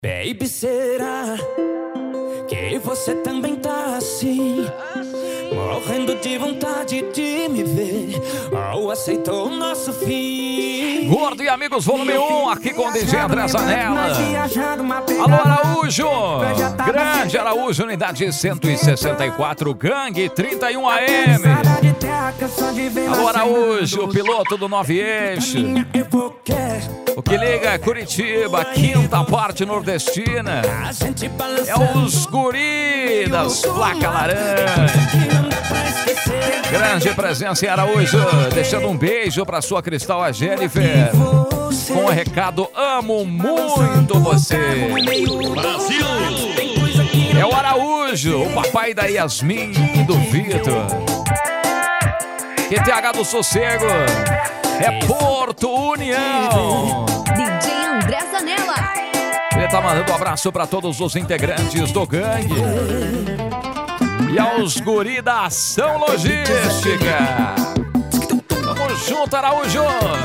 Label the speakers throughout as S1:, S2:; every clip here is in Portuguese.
S1: Baby, será que você também tá assim? Morrendo de vontade de me ver, ou aceitou o nosso fim?
S2: Gordo e Amigos, volume 1, aqui com o DJ André Zanella. Alô, Araújo! Grande Araújo, unidade 164, Gangue 31 AM. Alô, Araújo, piloto do 9 Eixo. O que liga Curitiba, quinta parte nordestina. É os guri das placa laranja. Grande presença em Araújo. Deixando um beijo pra sua Cristal, a Jennifer, com o recado: amo muito você.
S3: Brasil!
S2: É o Araújo, o papai da Yasmin e do Vitor. QTH do Sossego. É Porto União.
S4: DJ André Zanella.
S2: Ele tá mandando um abraço pra todos os integrantes do Gangue e aos guri da Ação Logística. Tamo junto, Araújo.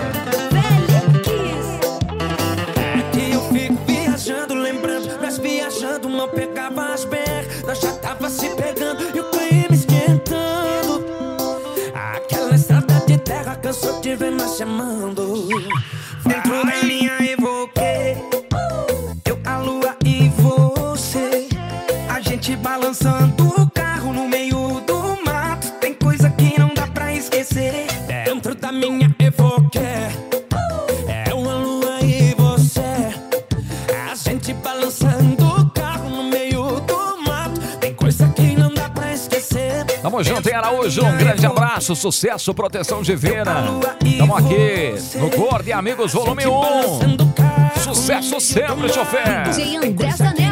S1: É que eu fico viajando, lembrando, nós viajando, não pegava as BR, nós já tava se pegando e o clima esquentando. Aquela estrada de terra cansou de ver nós chamando. Dentro da linha evoquei eu, a lua e você, a gente balançando o carro no meio do mato. Tem coisa que não dá pra esquecer. Dentro da minha evoquei eu, a lua e você, a gente balançando o carro no meio do mato. Tem coisa que não dá pra esquecer.
S2: Tamo junto, hein, Araújo? Um grande abraço, sucesso, proteção divina. Tamo aqui no Gordo e Amigos, volume 1. Sucesso sempre, chofer.
S4: DJ André Zanella.